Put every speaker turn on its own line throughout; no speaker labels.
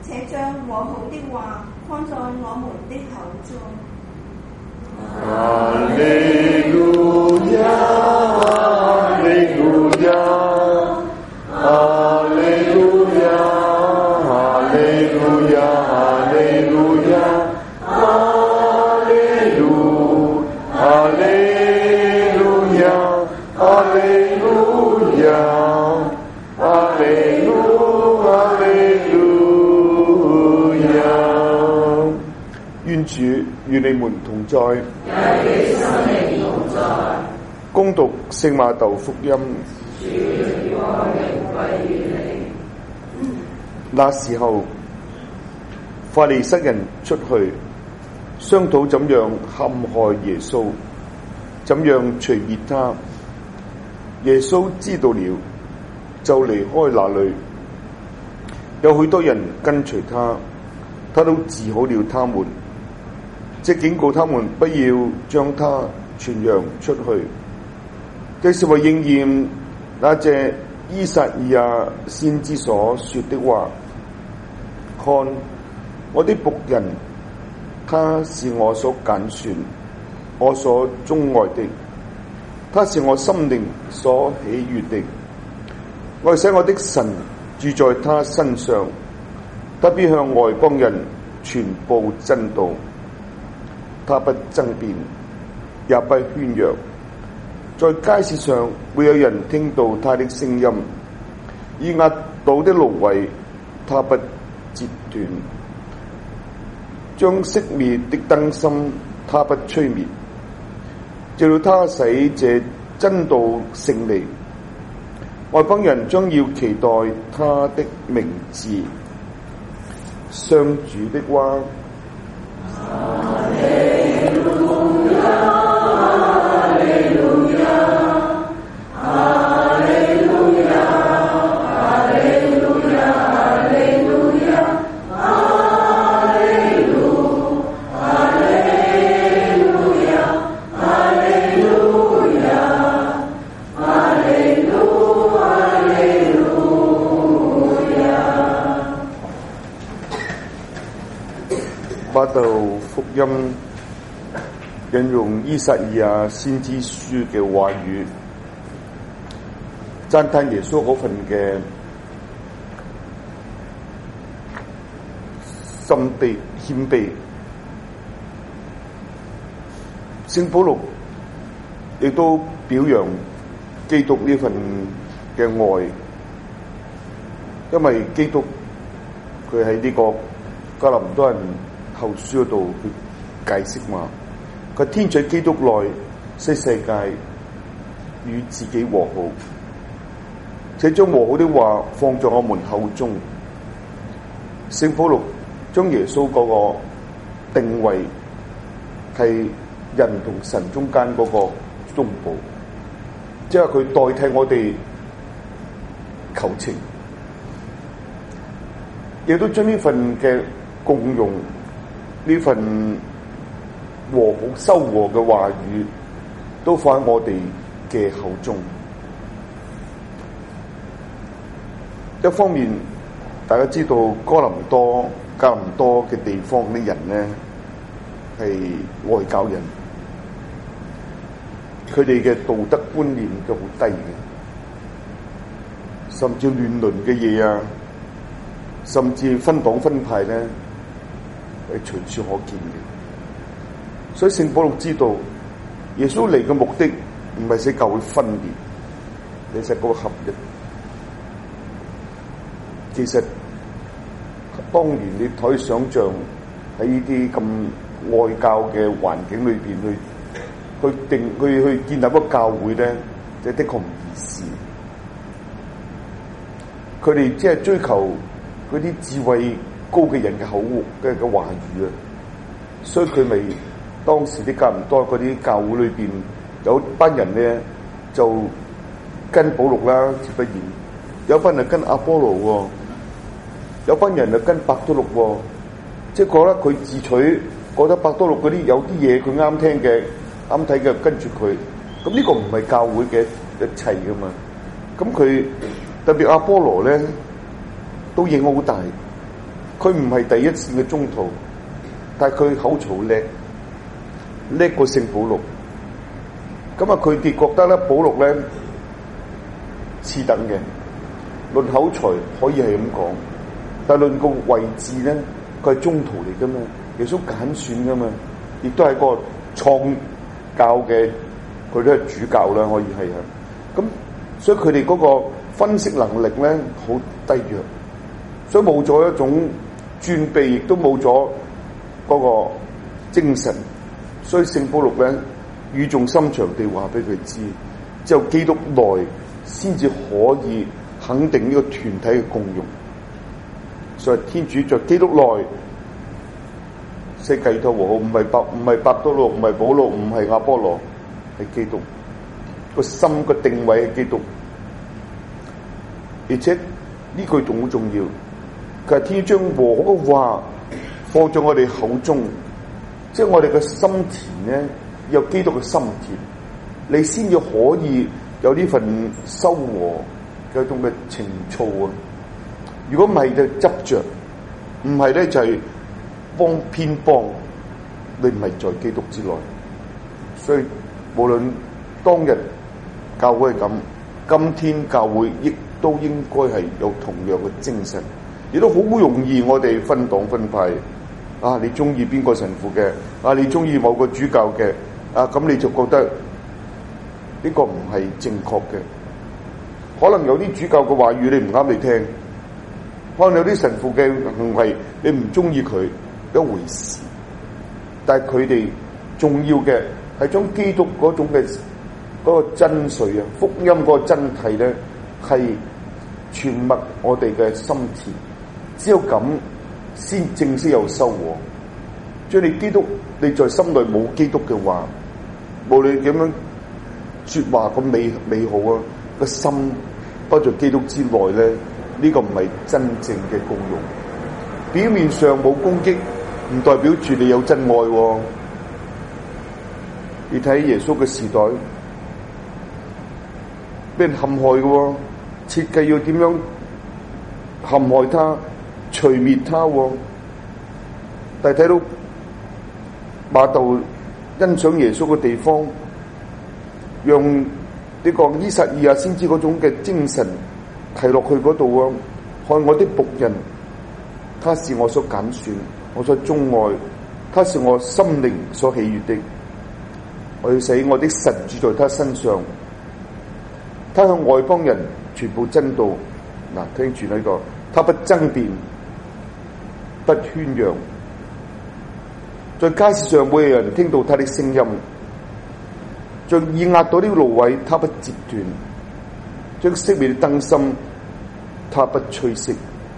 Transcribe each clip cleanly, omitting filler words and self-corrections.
且將和好的話放在我們的口中。
哈利路亞，哈利路亞，哈利路亞，哈利路亞，哈利路亞，哈利路，哈利路亞，哈利路亞，哈利路，哈利路亞。願主與你們同在，
與心靈同在。
恭讀聖馬竇福音。
主，我榮歸於你。
那時候，法利塞人出去商討怎樣陷害耶穌，怎樣除滅他。耶穌知道了，就離開那裏，有許多人跟隨他，他都治好了他們，即警告他們不要將他傳揚出去，這是為應驗那借依撒意亞先知所說的話：看，我的僕人，他是我所揀選，我所鍾愛的，他是我心靈所喜悅的。我使我的神住在他身上，他必向外邦人傳報真道。他不爭辯，也不喧嚷，在街市上會有人聽到他的聲音，已壓倒的蘆葦他不折斷，將熄滅的燈芯他不吹滅，直到他使這真道勝利。外邦人將要期待他的名字。上主的話。馬竇福音引用依撒意亞先知書嘅話語，讚嘆耶穌嗰份嘅心地謙卑。聖保祿亦都表揚基督呢份嘅愛，因為基督佢喺呢個哥林多人後書嗰度去解釋話，佢天在基督內使世界與自己和好，且將和好的話放在我們口中。聖保祿將耶穌嗰個定位係人同神中間嗰個中保，即係佢代替我哋求情，亦都將呢份嘅共融，呢份和好修和嘅話語都放喺我哋嘅口中。一方面，大家知道哥林多嘅地方啲人咧係外教人，佢哋嘅道德觀念都好低嘅，甚至亂倫嘅嘢啊，甚至分黨分派咧係隨處可見嘅。所以聖保祿知道耶穌嚟嘅目的唔係使教會分裂，你使教會合一。其實當年你可以想象喺呢啲咁外教嘅環境裏邊去建立一個教會咧，就的確唔易事。佢哋只係追求嗰啲智慧高嘅人嘅口嘅話語啊，所以佢咪當時啲教唔多嗰啲教會裏邊有班人咧就跟保祿啦，自不然有班人跟阿波羅喎，有班人就跟伯多祿喎，即係覺得佢自取，覺得伯多祿嗰啲有啲嘢佢啱聽嘅、啱睇嘅，跟住佢。咁呢個唔係教會嘅一切噶嘛。咁佢特別阿波羅咧都影響好大，佢佢唔係第一線嘅宗徒，但係佢口才叻過聖保祿。咁啊，佢哋覺得咧，保祿咧次等嘅，論口才可以係咁講，但係論個位置咧，佢係宗徒嚟噶嘛，耶穌揀選噶嘛，亦都係個創教嘅，佢都係主教啦，可以係啊。咁所以佢哋嗰個分析能力咧好低弱，所以冇咗一種專備，亦都冇咗嗰個精神。所以聖保祿咧語重心長地話俾佢知，只有基督內先至可以肯定呢個團體嘅共用。所以天主在基督內世界都和好，唔係伯多祿，唔係保祿，唔係亞波羅，係基督。個心個定位係基督，而且呢句仲好重要。佢係天主將和好嘅話放在我哋口中，即係我哋嘅心田咧，有基督嘅心田，你先至可以有呢份修和嘅一種嘅情操啊！如果唔係就執着，唔係咧就係偏幫，你唔係在基督之內。所以無論當日教會係咁，今天教會亦都應該係有同樣嘅精神，亦都好容易我哋分黨分派。啊，你中意邊個神父嘅？啊，你中意某個主教嘅？啊，咁你就覺得呢個唔係正確嘅。可能有啲主教嘅話語你唔啱你聽，可能有啲神父嘅行為你唔中意佢，一回事。但係佢哋重要嘅係將基督嗰種嘅嗰個真髓啊，福音嗰個真諦咧，係傳入我哋嘅心田。只有咁先正式有修和。將你基督你在心內冇基督嘅話，無論點樣說話咁美好啊，個心不在基督之內咧，呢個唔係真正嘅共融。表面上冇攻擊，唔代表住你有真愛喎。你睇耶穌嘅時代，俾人陷害嘅喎，設計要點樣陷害他、除滅他喎。但係睇到瑪竇欣賞耶穌嘅地方，用呢個依撒意亞先知嗰種嘅精神提落去嗰度啊！看我的僕人，他是我所揀選，我所鍾愛，他是我心靈所喜悅的。我要使我的神住在他身上，他向外邦人傳佈真道。嗱，聽住呢個，他不爭辯，不喧嚷，在街市上會有人聽到他的聲音。像已壓到啲蘆葦，他不折斷；將熄滅的燈芯，他不吹熄。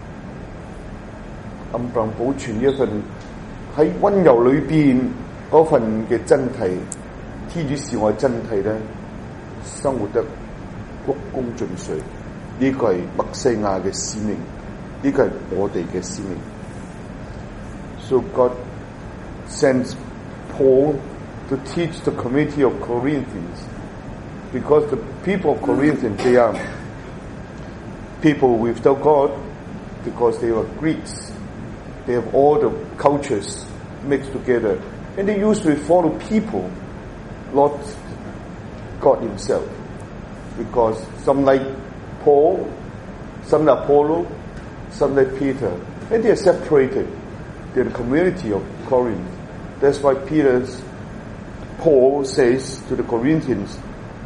暗唪保存一份喺溫柔裏邊嗰份嘅真諦，天主是我真諦咧，生活得鞠躬盡瘁。呢個係默西亞嘅使命，呢個係我哋嘅使命。So God sends Paul to teach the community of Corinthians, because the people of Corinthians, they are people without God, because they were Greeks. They have all the cultures mixed together, and they usually follow people, not God himself, because some like Paul, some like Apollo, some like Peter, and they are separated. They're the community of Corinth. That's why Paul says to the Corinthians,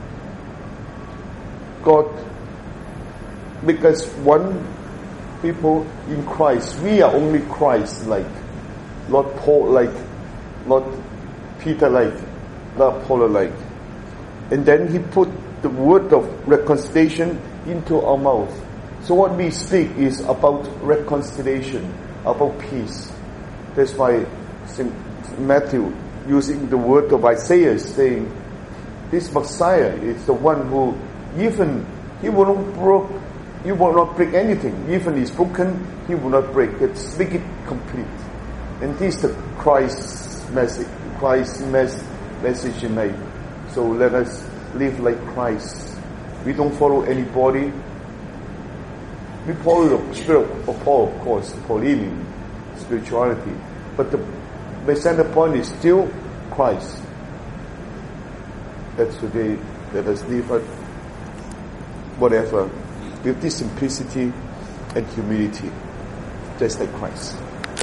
God make us one people in Christ. We are only Christ-like, not Paul-like, not Peter-like, not Paul-like. And then he put the word of reconciliation into our mouth. So what we speak is about reconciliation, about peace. That's why St. Matthew using the word of Isaiah, saying, this Messiah is the one who even, he will not break anything. Even he's broken, he will not break. Let's make it complete. And this is the Christ's message in life. So let us live like Christ. We don't follow anybody. We follow the spirit of Paul, of course, Pauline. spirituality. But the center point is still Christ. That's today, let us live out whatever with this simplicity and humility, just like Christ.